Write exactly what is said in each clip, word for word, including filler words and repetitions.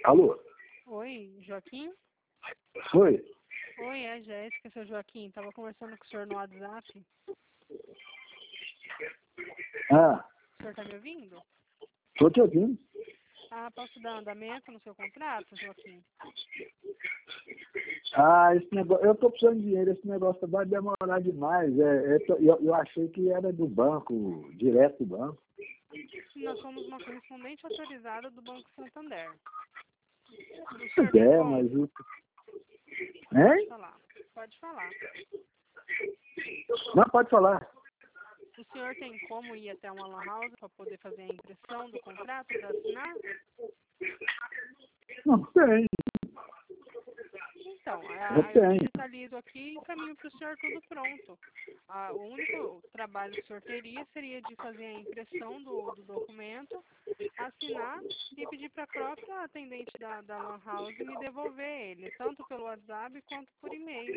Alô? Oi, Joaquim? Oi? Oi, é a Jéssica, seu Joaquim. Tava conversando com o senhor no WhatsApp. Ah, O senhor tá me ouvindo? tô te ouvindo. Ah, posso dar andamento no seu contrato, Joaquim? Ah, esse negócio, eu tô precisando de dinheiro, esse negócio vai demorar demais. É, é, tô- eu, eu achei que era do banco, direto do banco. Nós somos uma correspondente autorizada do Banco Santander. O senhor Pois tem é, como? mas o. Pode Hein? falar. Pode falar. Não, pode falar. O senhor tem como ir até uma lan house para poder fazer a impressão do contrato para assinar? Não tem, Então, eu a- eu tenho. digitalizo aqui e encaminho para o senhor tudo pronto. Ah, o único trabalho que o senhor teria seria de fazer a impressão do, do documento, assinar e pedir para a própria atendente da, da Lan House me devolver ele, tanto pelo WhatsApp quanto por e-mail.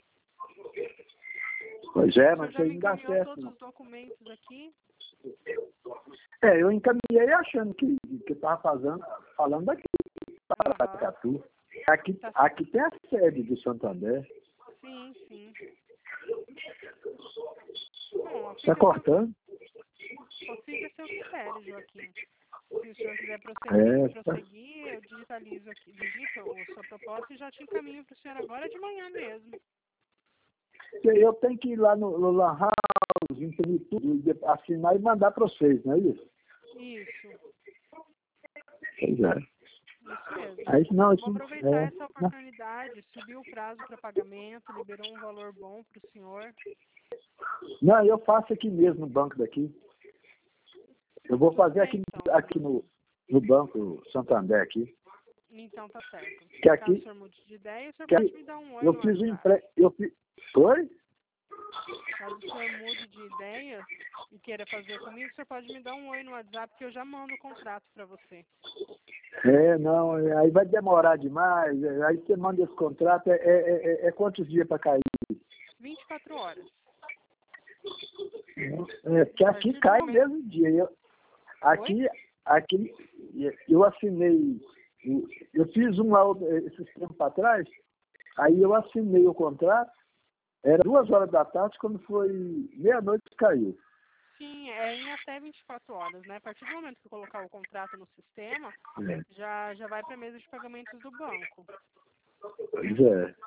Pois é, O senhor mas isso já aí me não dá encaminhou certo, todos não. os documentos aqui? É, eu encaminhei achando que, que eu tava fazendo, falando daqui para Aham. Catu. Aqui, Tá. aqui tem a sede do Santander. Sim, sim. Bom, Tá fica a seu, cortando? fica a seu critério, Joaquim. Se o senhor quiser É, prosseguir, tá. prosseguir, eu digitalizo aqui, digito a sua proposta e já te encaminho para o senhor agora de manhã mesmo. Eu tenho que ir lá no, no Lan House, imprimir tudo, de- assinar e mandar para vocês, não é isso? Isso, Pois é. isso mesmo. Aí, não, Eu isso, vou aproveitar é, essa não, oportunidade, subiu o prazo para pagamento, liberou um valor bom para o senhor. não, eu faço aqui mesmo no banco daqui. Eu vou Tudo fazer bem, aqui, então. aqui no, no banco Santander aqui. Então tá certo. Que Caso o aqui, senhor mude de ideia, o senhor que pode aqui me dar um oi eu no fiz um WhatsApp. empre... eu fiz. Oi? Caso o senhor mude de ideia e queira fazer comigo, o senhor pode me dar um oi no WhatsApp que eu já mando o contrato para você. É, não, aí vai demorar demais. é, Aí você manda esse contrato, é, é, é, é quantos dias para cair? vinte e quatro horas. É, porque A aqui partir do cai no momento... mesmo dia. Eu, Oi? aqui, aqui, eu assinei, eu fiz um lá esses tempos para trás, aí eu assinei o contrato, era duas horas da tarde, quando foi meia-noite caiu. Sim, é em até vinte e quatro horas, né? A partir do momento que eu colocar o contrato no sistema, É. já, já vai para a mesa de pagamentos do banco. Pois é.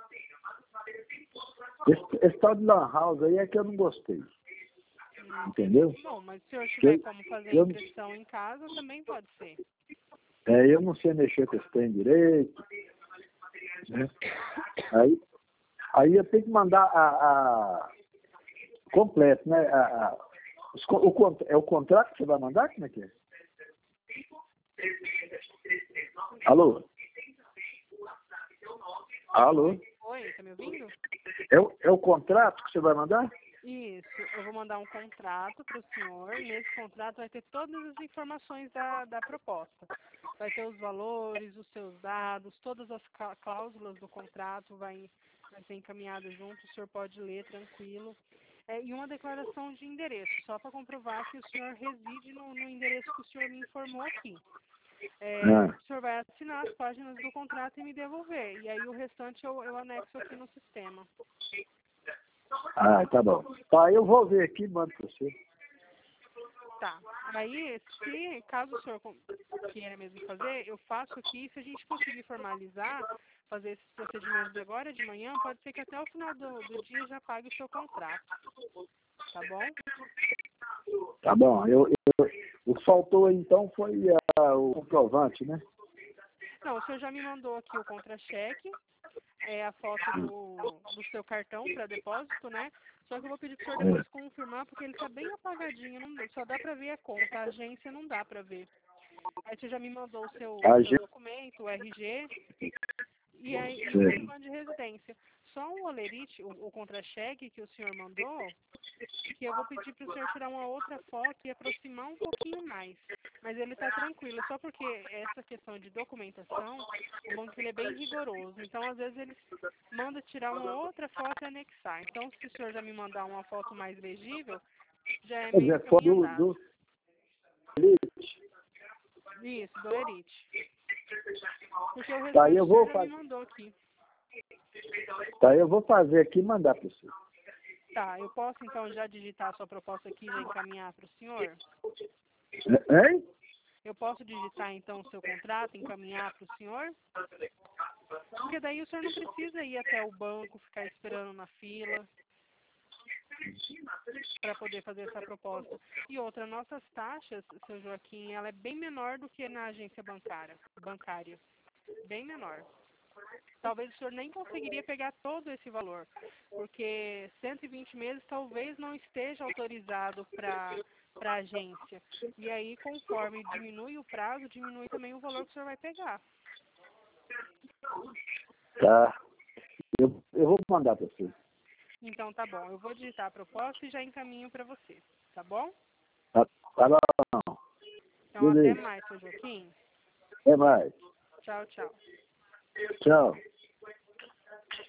Esse, esse tal de Lan House aí é que eu não gostei. Hum, Entendeu? Bom, mas se o senhor Que tiver Eu, como fazer a eu, impressão em casa, também pode ser. é, eu não sei mexer com esse trem direito. Né? Aí, aí eu tenho que mandar a, a completo, né? A, a, os con- o, con- é o contrato que você vai mandar? Como é que é? Alô? Alô? Oi, tá me ouvindo? É o, é o contrato que você vai mandar? Isso, eu vou mandar um contrato para o senhor. Nesse contrato vai ter todas as informações da, da proposta. Vai ter os valores, os seus dados, todas as clá- cláusulas do contrato vai, vai ser encaminhado junto, o senhor pode ler tranquilo. É, e uma declaração de endereço, só para comprovar que o senhor reside no, no endereço que o senhor me informou aqui. É, Ah, o senhor vai assinar as páginas do contrato e me devolver. E aí o restante eu, eu anexo aqui no sistema. ah, tá bom. Tá, eu vou ver aqui e mando para você. Tá. Aí, se caso o senhor com- queira mesmo fazer, eu faço aqui. Se a gente conseguir formalizar, fazer esses procedimentos agora de manhã, pode ser que até o final do, do dia já pague o seu contrato. Tá bom? Tá bom. Eu, eu, o que faltou então foi ah, o comprovante, né? Não, o senhor já me mandou aqui o contra-cheque, é a foto do, do seu cartão para depósito, né? Só que eu vou pedir para o senhor depois confirmar, porque ele está bem apagadinho, não, só dá para ver a conta, a agência não dá para ver. Aí você já me mandou o seu, o A seu gente, documento, o R G, e, aí, e o é, comprovante de residência. Só o olerite, o, o contra-cheque que o senhor mandou, que eu vou pedir para o senhor tirar uma outra foto e aproximar um pouquinho mais. Mas ele está tranquilo, só porque essa questão de documentação, o banco ele é bem rigoroso. Então, às vezes, ele manda tirar uma outra foto e anexar. Então, se o senhor já me mandar uma foto mais legível, já é quer meio dizer, foi caminho do, andado. do Isso, do olerite. Porque o Tá, eu restante vou já fazer. me mandou aqui. Tá, eu vou fazer aqui e mandar para você. Tá, eu posso então já digitar a sua proposta aqui e já encaminhar para o senhor? Hein? Eu posso digitar então o seu contrato, encaminhar para o senhor? Porque daí o senhor não precisa ir até o banco, ficar esperando na fila para poder fazer essa proposta. E outra, nossas taxas, seu Joaquim, ela é bem menor do que na agência bancária, bancária. Bem menor. Talvez o senhor nem conseguiria pegar todo esse valor, porque cento e vinte meses talvez não esteja autorizado para para a agência. E aí, conforme diminui o prazo, diminui também o valor que o senhor vai pegar. Tá. Eu, eu vou mandar para você. Então, tá bom. Eu vou digitar a proposta e já encaminho para você. Tá bom? Tá, tá bom. Então, Beleza. até mais, seu Joaquim. Até mais. Tchau, tchau. Tchau.